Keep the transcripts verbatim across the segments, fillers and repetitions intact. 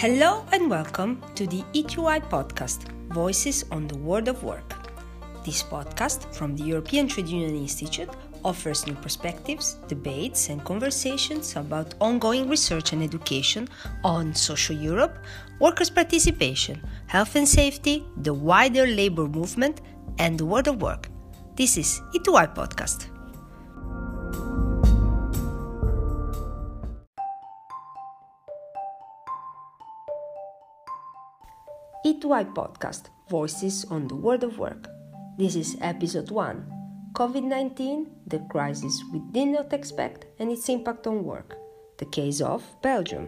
Hello and welcome to the E two I podcast, Voices on the World of Work. This podcast from the European Trade Union Institute offers new perspectives, debates and conversations about ongoing research and education on social Europe, workers' participation, health and safety, the wider labour movement and the world of work. This is E two I podcast. E two I podcast, Voices on the World of Work. This is episode one, COVID nineteen, the crisis we did not expect and its impact on work, the case of Belgium.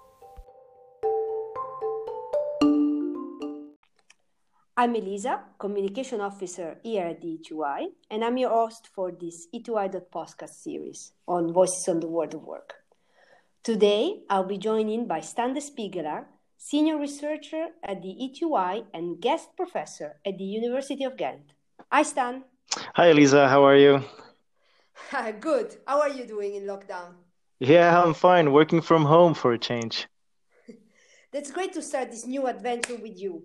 I'm Elisa, Communication Officer here at the E two I, and I'm your host for this E two I podcast series on Voices on the World of Work. Today, I'll be joined in by Stan de Spiegeler, Senior Researcher at the E two I and Guest Professor at the University of Ghent. Hi, Stan. Hi, Elisa. How are you? Good. How are you doing in lockdown? Yeah, I'm fine. Working from home for a change. That's great to start this new adventure with you.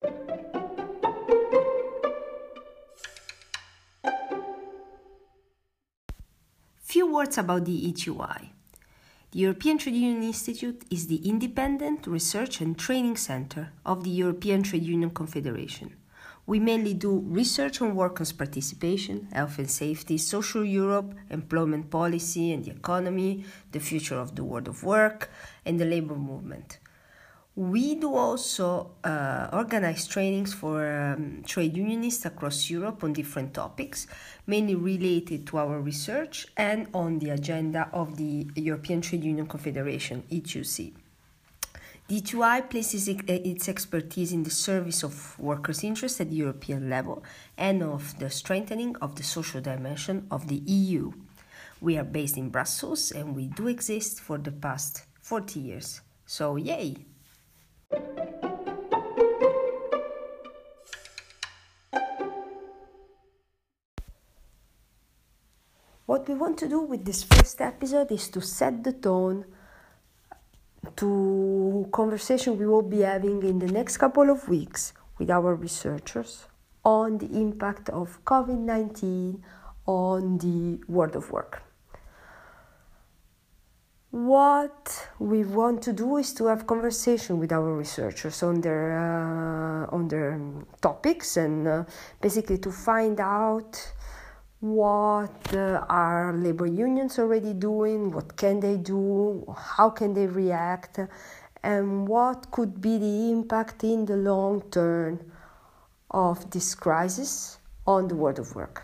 Few words about the E two I. The European Trade Union Institute is the independent research and training center of the European Trade Union Confederation. We mainly do research on workers' participation, health and safety, social Europe, employment policy and the economy, the future of the world of work, and the labor movement. We do also uh, organize trainings for um, trade unionists across Europe on different topics, mainly related to our research and on the agenda of the European Trade Union Confederation, E two C. The E two I places its expertise in the service of workers' interests at the European level and of the strengthening of the social dimension of the E U. We are based in Brussels and we do exist for the past forty years. So, yay! What we want to do with this first episode is to set the tone to conversation we will be having in the next couple of weeks with our researchers on the impact of COVID nineteen on the world of work. What we want to do is to have conversation with our researchers on their uh, on their topics and uh, basically to find out what uh, are labor unions already doing, what can they do, how can they react, and what could be the impact in the long term of this crisis on the world of work.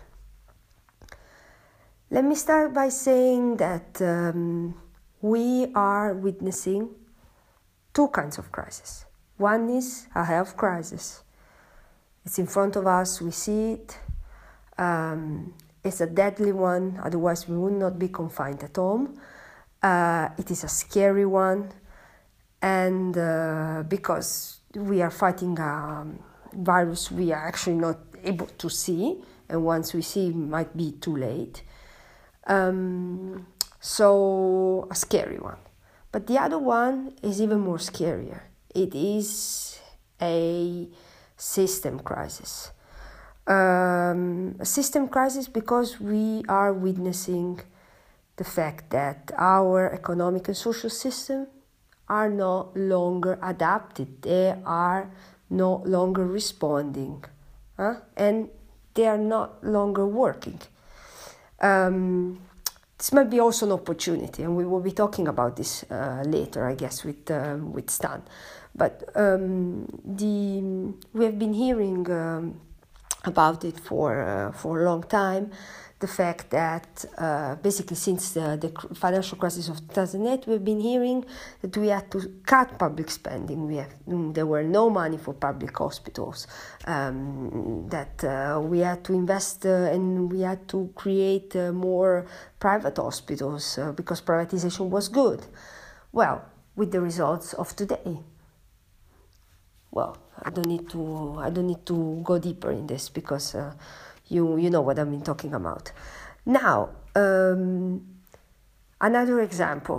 Let me start by saying that um, we are witnessing two kinds of crisis. One is a health crisis. It's in front of us, we see it. Um, it's a deadly one, otherwise we would not be confined at home. Uh, it is a scary one, and uh, because we are fighting a virus we are actually not able to see, and once we see it might be too late. Um, So, a scary one. But the other one is even more scarier. It is a system crisis. Um, a system crisis because we are witnessing the fact that our economic and social system are no longer adapted. They are no longer responding. Huh? And they are not longer working. Um, This might be also an opportunity, and we will be talking about this uh, later, I guess, with um, with Stan. But um, the we have been hearing um, about it for uh, for a long time. The fact that uh, basically since the, the financial crisis of two thousand eight, we've been hearing that we had to cut public spending. We have there were no money for public hospitals. Um, that uh, we had to invest uh, and we had to create uh, more private hospitals uh, because privatization was good. Well, with the results of today. Well, I don't need to. I don't need to go deeper in this because. Uh, You you know what I've been talking about. Now, um, another example.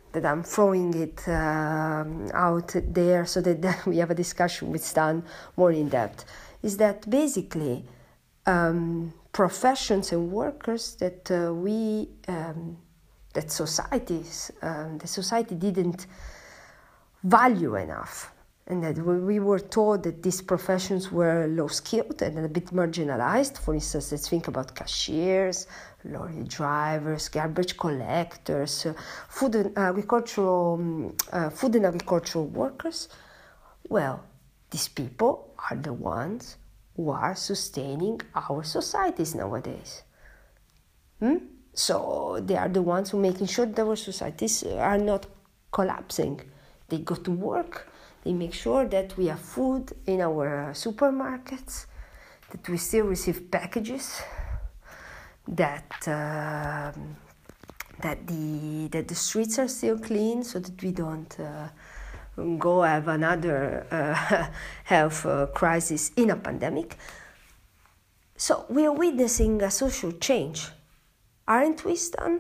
that I'm throwing it um, out there so that we have a discussion with Stan more in depth, is that basically um, professions and workers that uh, we, um, that societies, um, the society didn't value enough. And that we were told that these professions were low skilled and a bit marginalized. For instance, let's think about cashiers, lorry drivers, garbage collectors, uh, food and agricultural, um, uh, food and agricultural workers. Well, these people are the ones who are sustaining our societies nowadays. Hmm? So they are the ones who are making sure that our societies are not collapsing. They go to work. They make sure that we have food in our supermarkets, that we still receive packages, that uh, that the that the streets are still clean, so that we don't uh, go have another uh, health uh, crisis in a pandemic. So we are witnessing a social change, aren't we, Stan?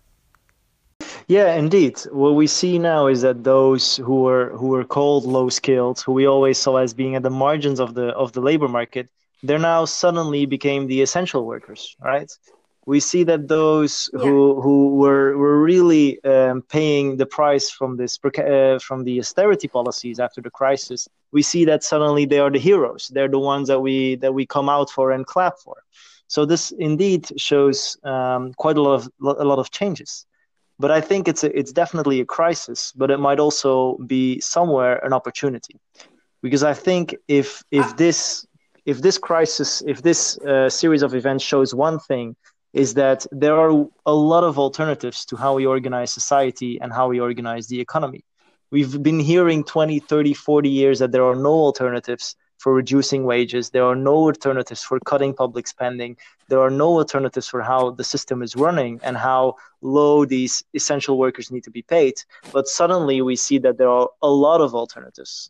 Yeah, indeed. What we see now is that those who were who were called low skilled, who we always saw as being at the margins of the of the labor market, they're now suddenly became the essential workers, right? We see that those Yeah. who who were were really um, paying the price from this uh, from the austerity policies after the crisis, we see that suddenly they are the heroes. They're the ones that we that we come out for and clap for. So this indeed shows um, quite a lot of a lot of changes. But I think it's a, it's definitely a crisis, but it might also be somewhere an opportunity, because I think if if this if this crisis, if this uh, series of events shows one thing, is that there are a lot of alternatives to how we organize society and how we organize the economy. We've been hearing twenty, thirty, forty years that there are no alternatives for reducing wages. There are no alternatives for cutting public spending. There are no alternatives for how the system is running and how low these essential workers need to be paid. But suddenly we see that there are a lot of alternatives.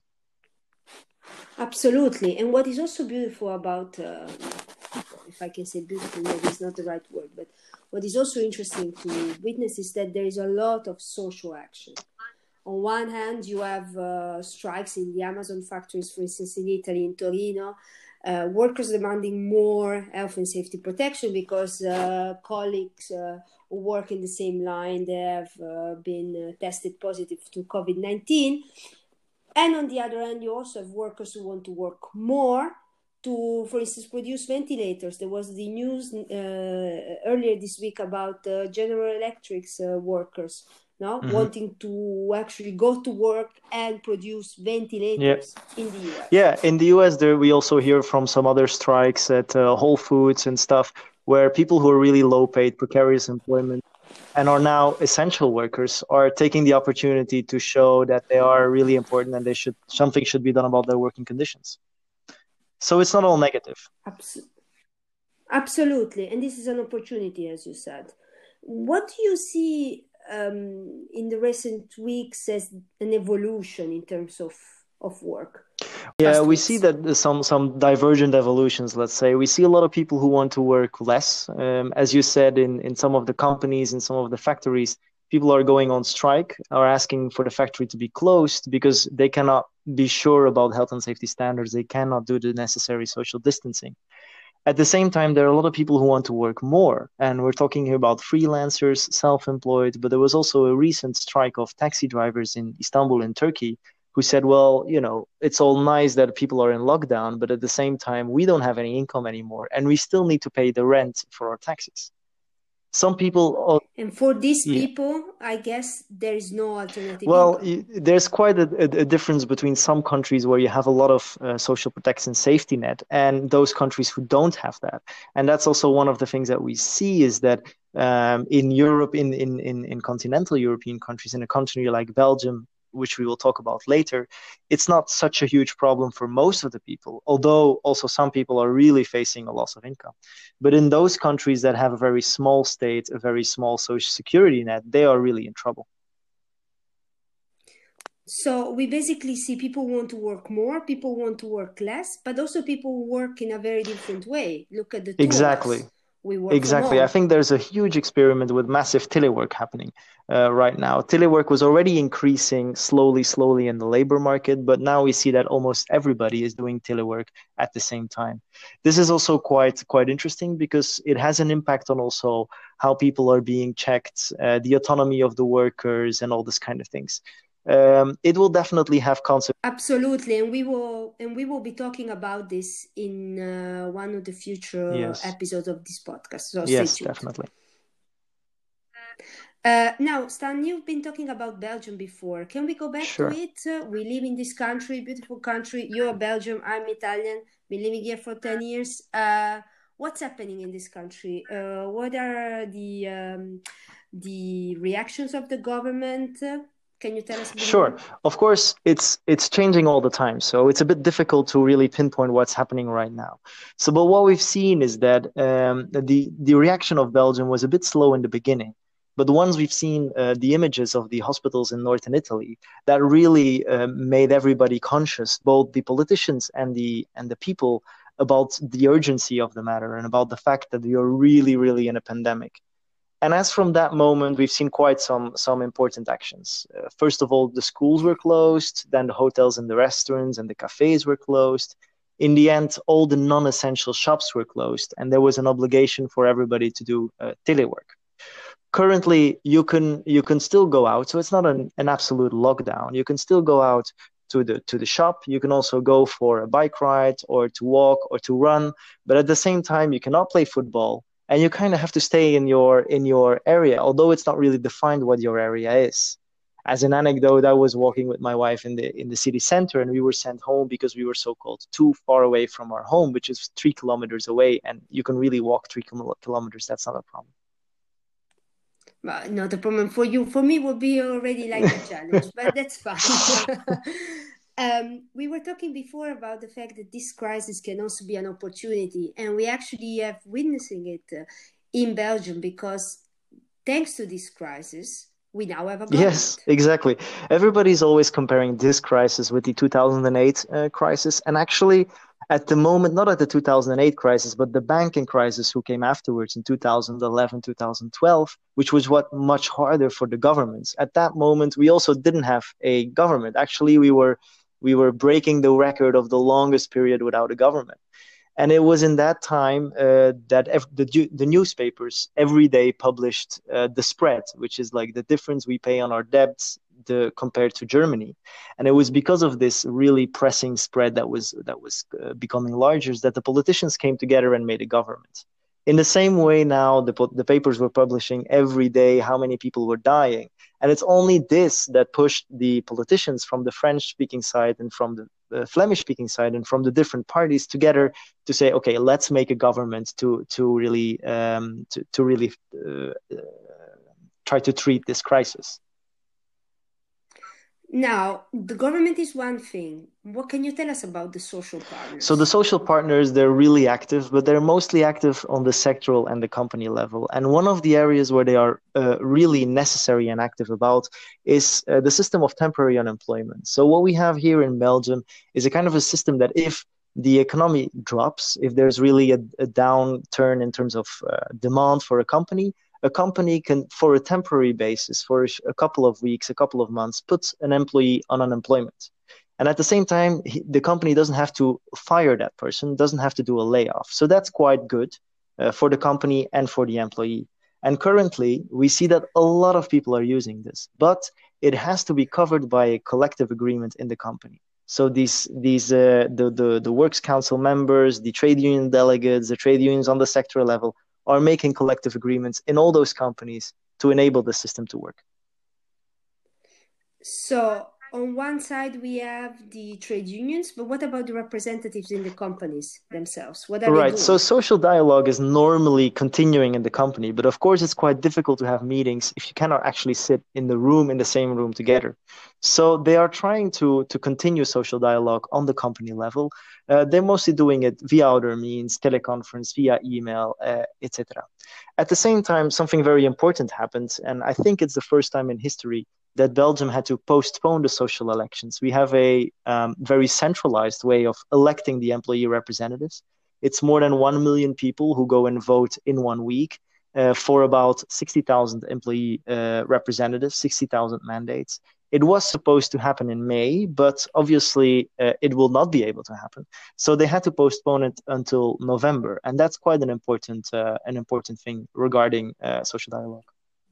Absolutely. And what is also beautiful about, uh, if I can say beautiful, maybe it's not the right word, but what is also interesting to witness is that there is a lot of social action. On one hand, you have uh, strikes in the Amazon factories, for instance, in Italy, in Torino, uh, workers demanding more health and safety protection because uh, colleagues uh, who work in the same line, they have uh, been uh, tested positive to COVID nineteen. And on the other hand, you also have workers who want to work more to, for instance, produce ventilators. There was the news uh, earlier this week about uh, General Electric's uh, workers. No, mm-hmm. wanting to actually go to work and produce ventilators yeah. in the U S. Yeah, in the U S, there we also hear from some other strikes at uh, Whole Foods and stuff, where people who are really low paid, precarious employment, and are now essential workers are taking the opportunity to show that they are really important and they should something should be done about their working conditions. So it's not all negative. Absol- Absolutely, and this is an opportunity, as you said. What do you see Um, in the recent weeks as an evolution in terms of, of work? Yeah, we see that some some divergent evolutions, let's say. We see a lot of people who want to work less. Um, as you said, in, in some of the companies, in some of the factories, people are going on strike, are asking for the factory to be closed because they cannot be sure about health and safety standards. They cannot do the necessary social distancing. At the same time, there are a lot of people who want to work more. And we're talking here about freelancers, self-employed, but there was also a recent strike of taxi drivers in Istanbul in Turkey who said, well, you know, it's all nice that people are in lockdown, but at the same time, we don't have any income anymore and we still need to pay the rent for our taxis. Some people... And for these yeah. people, I guess there is no alternative Well, income. There's quite a, a, a difference between some countries where you have a lot of uh, social protection safety net and those countries who don't have that. And that's also one of the things that we see is that um, in Europe, in, in, in, in continental European countries, in a country like Belgium, which we will talk about later, it's not such a huge problem for most of the people, although also some people are really facing a loss of income. But in those countries that have a very small state, a very small social security net, they are really in trouble. So we basically see people want to work more, people want to work less, but also people work in a very different way. Look at the tourists. Exactly. we work from Exactly. I home. think there's a huge experiment with massive telework happening uh, right now. Telework was already increasing slowly, slowly in the labor market, but now we see that almost everybody is doing telework at the same time. This is also quite quite interesting because it has an impact on also how people are being checked, uh, the autonomy of the workers, and all this kind of things. Um, it will definitely have consequences. Absolutely, and we will and we will be talking about this in uh, one of the future Yes, episodes of this podcast. So stay yes, tuned. definitely. Uh, now, Stan, you've been talking about Belgium before. Can we go back to Sure. it? Uh, we live in this country, beautiful country. You're Belgium, I'm Italian. Been living here for ten years. Uh, what's happening in this country? Uh, what are the um, the reactions of the government? Uh, can you tell us a bit Sure. more? Of course, it's it's changing all the time, so it's a bit difficult to really pinpoint what's happening right now. So, but what we've seen is that um, the the reaction of Belgium was a bit slow in the beginning, but the ones we've seen, uh, the images of the hospitals in northern Italy, that really uh, made everybody conscious, both the politicians and the and the people, about the urgency of the matter and about the fact that we are really, really in a pandemic. And as from that moment, we've seen quite some some important actions. Uh, first of all, the schools were closed, then the hotels and the restaurants and the cafes were closed. In the end, all the non-essential shops were closed, and there was an obligation for everybody to do uh, telework. Currently, you can you can still go out, so it's not an, an absolute lockdown. You can still go out to the to the shop. You can also go for a bike ride or to walk or to run, but at the same time, you cannot play football, and you kind of have to stay in your in your area, although it's not really defined what your area is. As an anecdote, I was walking with my wife in the in the city center, and we were sent home because we were so-called too far away from our home, which is three kilometers away, and you can really walk three kilometers. That's not a problem. Well, not a problem for you. For me, would be already like a challenge, but that's fine. um, we were talking before about the fact that this crisis can also be an opportunity, and we actually have witnessing it uh, in Belgium because thanks to this crisis, we now have a government. Yes, exactly. Everybody's always comparing this crisis with the two thousand eight uh, crisis. And actually, at the moment, not at the two thousand eight crisis, but the banking crisis who came afterwards in two thousand eleven, two thousand twelve, which was what much harder for the governments. At that moment, we also didn't have a government. Actually, we were we were breaking the record of the longest period without a government. And it was in that time uh, that ev- the, the newspapers every day published uh, the spread, which is like the difference we pay on our debts the, compared to Germany. And it was because of this really pressing spread that was that was uh, becoming larger that the politicians came together and made a government. In the same way now, the, the papers were publishing every day how many people were dying. And it's only this that pushed the politicians from the French-speaking side and from the uh, Flemish-speaking side and from the different parties together to say, okay, let's make a government to to really um, to to really uh, uh, try to treat this crisis. Now, the government is one thing. What can you tell us about the social partners? So the social partners, they're really active, but they're mostly active on the sectoral and the company level. And one of the areas where they are uh, really necessary and active about is uh, the system of temporary unemployment. So what we have here in Belgium is a kind of a system that if the economy drops, if there's really a, a downturn in terms of uh, demand for a company, a company can, for a temporary basis, for a couple of weeks, a couple of months, put an employee on unemployment. And at the same time, he, the company doesn't have to fire that person, doesn't have to do a layoff. So that's quite good uh, for the company and for the employee. And currently, we see that a lot of people are using this, but it has to be covered by a collective agreement in the company. So these these uh, the, the the works council members, the trade union delegates, the trade unions on the sector level are making collective agreements in all those companies to enable the system to work. So on one side we have the trade unions, but what about the representatives in the companies themselves? What are right. they doing? So social dialogue is normally continuing in the company, but of course it's quite difficult to have meetings if you cannot actually sit in the room, in the same room together. So they are trying to, to continue social dialogue on the company level. Uh, they're mostly doing it via other means, teleconference, via email, uh, et cetera. At the same time, something very important happened, and I think it's the first time in history that Belgium had to postpone the social elections. We have a um, very centralized way of electing the employee representatives. It's more than one million people who go and vote in one week uh, for about sixty thousand employee uh, representatives, sixty thousand mandates. It was supposed to happen in May, but obviously uh, it will not be able to happen. So they had to postpone it until November, and that's quite an important uh, an important thing regarding uh, social dialogue.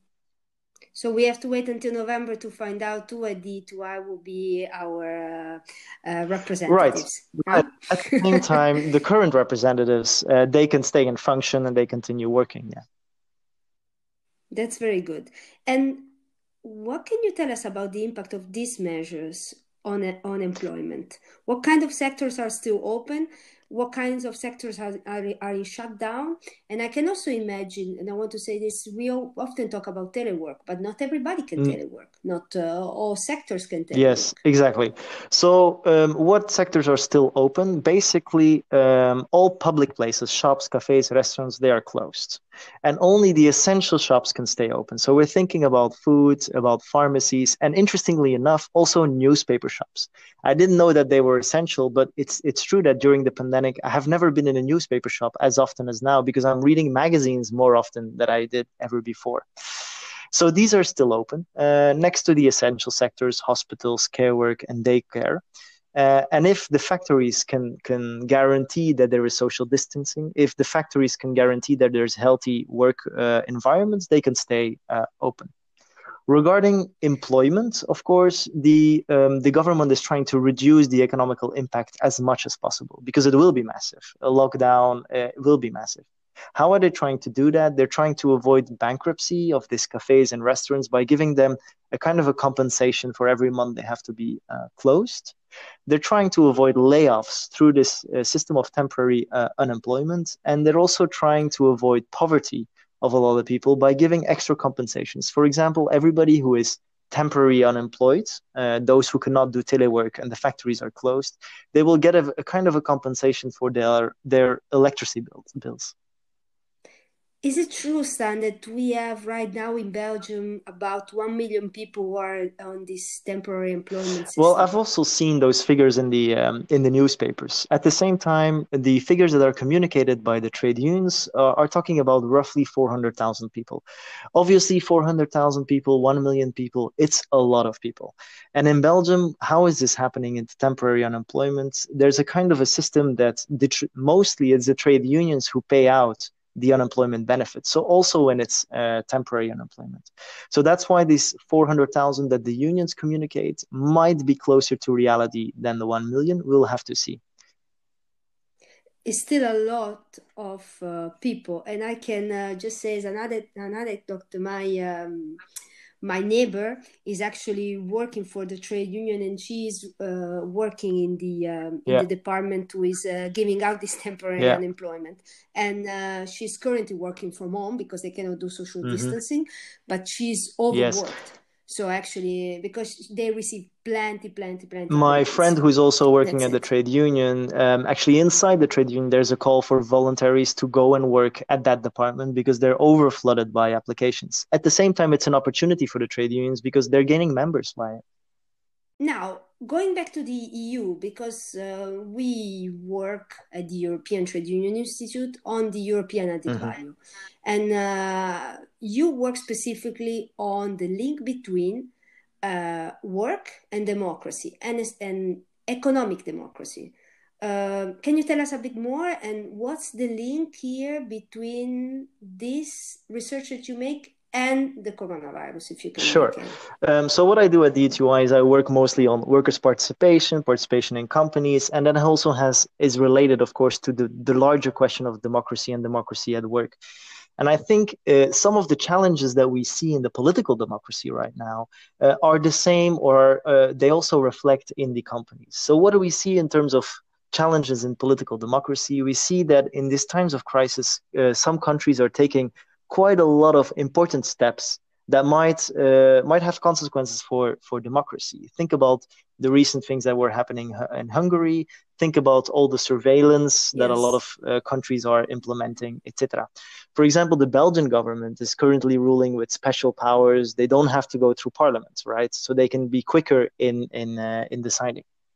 So we have to wait until November to find out who at D two I will be our uh, uh, representatives. Right. Huh? At the same time, the current representatives, uh, they can stay and function and they continue working. Yeah. That's very good. And what can you tell us about the impact of these measures on on employment? What kind of sectors are still open? What kinds of sectors are, are, are in shutdown? And I can also imagine, and I want to say this, we often talk about telework, but not everybody can mm. telework. Not uh, all sectors can telework. Yes, exactly. So um, what sectors are still open? Basically, um, all public places, shops, cafes, restaurants, they are closed. And only the essential shops can stay open. So we're thinking about food, about pharmacies, and interestingly enough, also newspaper shops. I didn't know that they were essential, but it's it's true that during the pandemic, I have never been in a newspaper shop as often as now because I'm reading magazines more often than I did ever before. So these are still open, uh, next to the essential sectors, hospitals, care work, and daycare. Uh, and if the factories can can guarantee that there is social distancing, if the factories can guarantee that there's healthy work uh, environments, they can stay uh, open. Regarding employment, of course, the um, the government is trying to reduce the economical impact as much as possible because it will be massive. A lockdown uh, will be massive. How are they trying to do that? They're trying to avoid bankruptcy of these cafes and restaurants by giving them a kind of a compensation for every month they have to be uh, closed. They're trying to avoid layoffs through this uh, system of temporary uh, unemployment. And they're also trying to avoid poverty of a lot of people by giving extra compensations. For example, everybody who is temporarily unemployed, uh, those who cannot do telework and the factories are closed, they will get a, a kind of a compensation for their, their electricity bills. Is it true, Stan, that we have right now in Belgium about one million people who are on this temporary employment system? Well, I've also seen those figures in the um, in the newspapers. At the same time, the figures that are communicated by the trade unions uh, are talking about roughly four hundred thousand people. Obviously, four hundred thousand people, one million people, it's a lot of people. And in Belgium, how is this happening in temporary unemployment? There's a kind of a system that the tr- mostly it's the trade unions who pay out the unemployment benefits. So also when it's uh, temporary unemployment. So that's why these four hundred thousand that the unions communicate might be closer to reality than the one million. We'll have to see. It's still a lot of uh, people. And I can uh, just say as another, another doctor, my um, my neighbor is actually working for the trade union, and she's uh, working in the um, in yeah. the department who is uh, giving out this temporary yeah. unemployment. And uh, she's currently working from home because they cannot do social mm-hmm. distancing, but she's overworked. Yes. So actually, because they receive plenty, plenty, plenty. My friend who's also working at the trade union, um, actually inside the trade union, there's a call for voluntaries to go and work at that department because they're overflooded by applications. At the same time, it's an opportunity for the trade unions because they're gaining members by it. Now, going back to the E U, because uh, we work at the European Trade Union Institute on the European added mm-hmm. value. And uh, you work specifically on the link between uh, work and democracy and, and economic democracy. Uh, can you tell us a bit more? And what's the link here between this research that you make and the coronavirus, if you can? Sure. Um, so what I do at D two I is I work mostly on workers' participation, participation in companies, and then also has is related, of course, to the, the larger question of democracy and democracy at work. And I think uh, some of the challenges that we see in the political democracy right now uh, are the same, or uh, they also reflect in the companies. So what do we see in terms of challenges in political democracy? We see that in these times of crisis, uh, some countries are taking quite a lot of important steps that might uh, might have consequences for, for democracy. Think about the recent things that were happening in Hungary. Think about all the surveillance that yes. a lot of uh, countries are implementing, et cetera. For example, the Belgian government is currently ruling with special powers. They don't have to go through parliament, right? So they can be quicker in in uh, in deciding.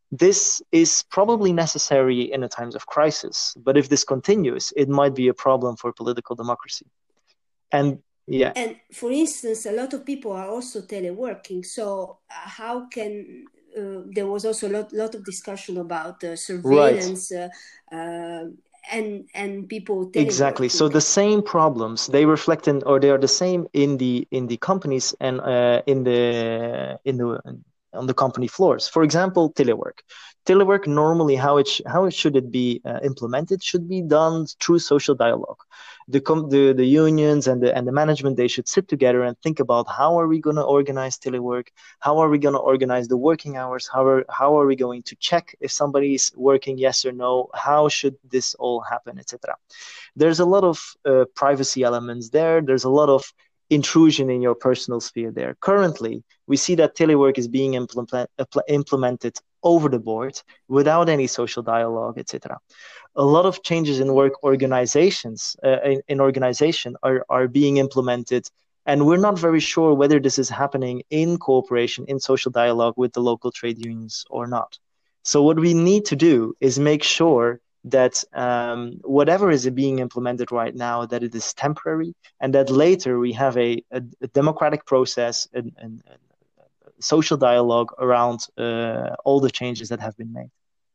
This is probably necessary in a times of crisis, but if this continues, it might be a problem for political democracy. And yeah. And for instance, a lot of people are also teleworking. So uh, how can uh, there was also a lot, lot of discussion about uh, surveillance Right. uh, uh, and and people teleworking. Exactly. So the same problems they reflect in, or they are the same in the in the companies and uh, in the in the on the company floors. For example, telework. Telework normally how it sh- how it should it be uh, implemented should be done through social dialogue. The, com- the the unions and the and the management, they should sit together and think about how are we going to organize telework, how are we going to organize the working hours, how are how are we going to check if somebody is working, yes or no, how should this all happen, et cetera. There's a lot of uh, privacy elements there. There's a lot of intrusion in your personal sphere there. Currently, we see that telework is being implement, implemented over the board without any social dialogue, et cetera. A lot of changes in work organizations, uh, in, in organization are, are being implemented, and we're not very sure whether this is happening in cooperation, in social dialogue with the local trade unions or not. So what we need to do is make sure that um, whatever is being implemented right now, that it is temporary, and that later we have a, a, a democratic process and, and, and social dialogue around uh, all the changes that have been made.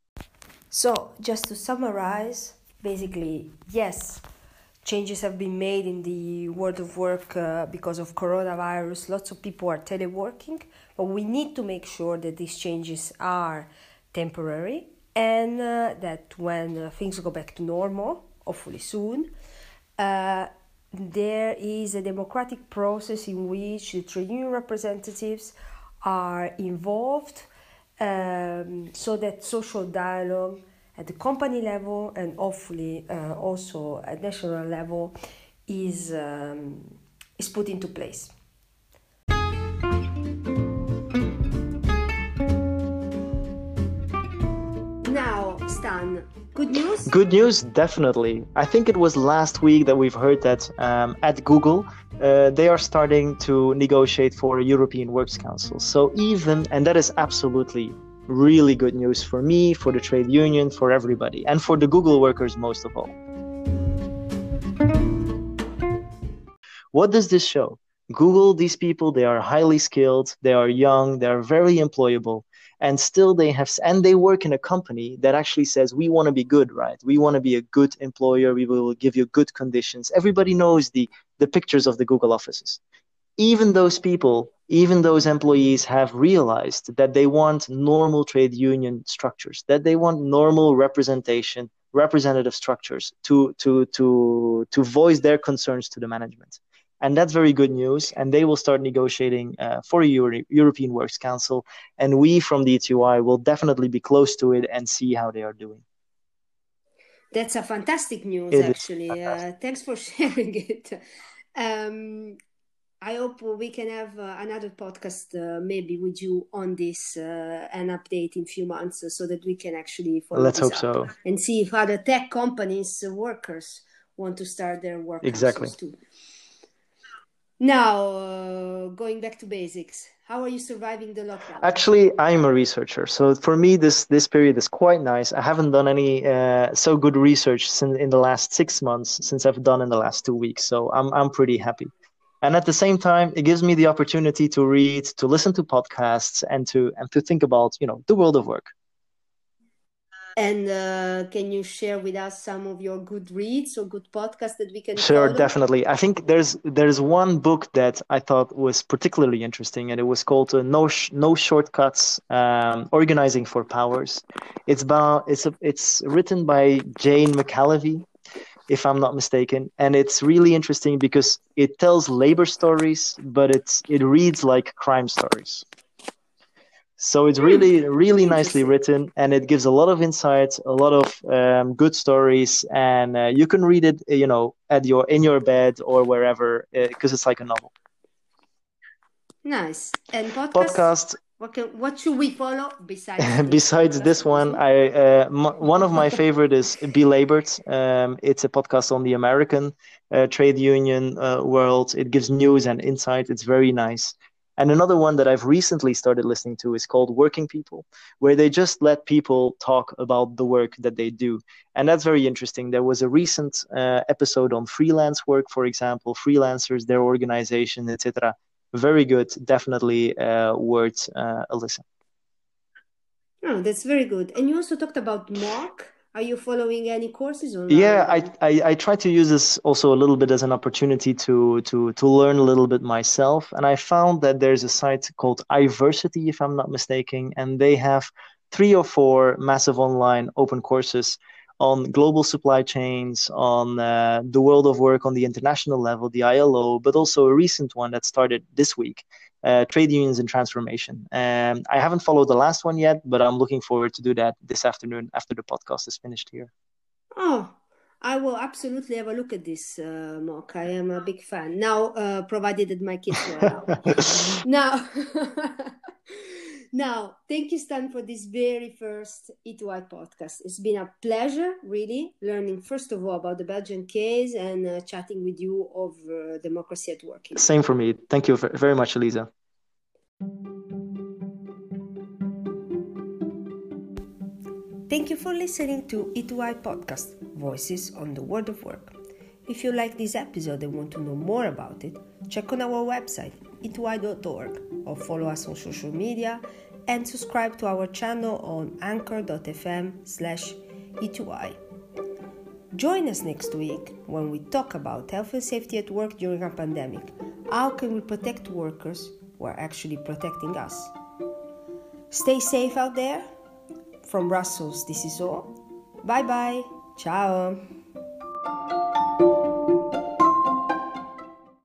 So just to summarize, basically, yes, changes have been made in the world of work uh, because of coronavirus. Lots of people are teleworking, but we need to make sure that these changes are temporary, and uh, that when uh, things go back to normal, hopefully soon, uh, there is a democratic process in which the trade union representatives are involved, um, so that social dialogue at the company level and hopefully uh, also at national level is, um, is put into place. Now, Stan, good news? Good news, definitely. I think it was last week that we've heard that um, at Google, uh, they are starting to negotiate for a European Works Council. So even, and that is absolutely really good news for me, for the trade union, for everybody, and for the Google workers most of all. What does this show? Google, these people, they are highly skilled, they are young, they are very employable, and still they have, and they work in a company that actually says, we want to be good, right? We want to be a good employer, we will give you good conditions. Everybody knows the, the pictures of the Google offices. Even those people, even those employees have realized that they want normal trade union structures, that they want normal representation, representative structures to, to, to, to voice their concerns to the management. And that's very good news. And they will start negotiating uh, for a Euro- European Works Council. And we from the E T Y will definitely be close to it and see how they are doing. That's a fantastic news, it actually. Uh, thanks for sharing it. Um, I hope we can have uh, another podcast uh, maybe with you on this uh, and update in a few months, uh, so that we can actually follow Let's this hope up so. And see if other tech companies, uh, workers want to start their work exactly. councils too. Now, uh, going back to basics, how are you surviving the lockdown? Actually, I'm a researcher. So for me, this, this period is quite nice. I haven't done any uh, so good research since in the last six months since I've done in the last two weeks. So I'm I'm pretty happy. And at the same time, it gives me the opportunity to read, to listen to podcasts, and to and to think about, you know, the world of work. And uh, can you share with us some of your good reads or good podcasts that we can Sure, follow? definitely. I think there's there's one book that I thought was particularly interesting, and it was called uh, "No Sh- No Shortcuts: um, Organizing for Powers." It's about it's a, it's written by Jane McAlevey, if I'm not mistaken, and it's really interesting because it tells labor stories, but it's it reads like crime stories. So it's really, really nicely written, and it gives a lot of insights, a lot of um, good stories, and uh, you can read it, you know, at your in your bed or wherever, because uh, it's like a novel. Nice. And podcast. Podcast. What can, what should we follow besides besides this, this one? I uh, m- one of my favorite is Belabored. Um, it's a podcast on the American uh, trade union uh, world. It gives news and insight. It's very nice. And another one that I've recently started listening to is called Working People, where they just let people talk about the work that they do. And that's very interesting. There was a recent uh, episode on freelance work, for example, freelancers, their organization, et cetera. Very good, definitely uh, worth uh, a listen. Oh, that's very good. And you also talked about M O C. Are you following any courses online? Yeah, I, I I try to use this also a little bit as an opportunity to to to learn a little bit myself. And I found that there's a site called iVersity, if I'm not mistaken, and they have three or four massive online open courses on global supply chains, on uh, the world of work on the international level, the I L O, but also a recent one that started this week, uh, trade unions and transformation. And I haven't followed the last one yet, but I'm looking forward to do that this afternoon after the podcast is finished here. Oh, I will absolutely have a look at this, uh, M O C. I am a big fan. Now, uh, provided that my kids will allow. Now, now, thank you, Stan, for this very first E two I podcast. It's been a pleasure, really, learning, first of all, about the Belgian case and uh, chatting with you over democracy at work. Same for me. Thank you very much, Elisa. Thank you for listening to E two I Podcast, Voices on the World of Work. If you like this episode and want to know more about it, check on our website, e two i dot org, or follow us on social media and subscribe to our channel on anchor dot f m slash E two I. Join us next week when we talk about health and safety at work during a pandemic. How can we protect workers who are actually protecting us? Stay safe out there. From Brussels, this is all. Bye bye. Ciao.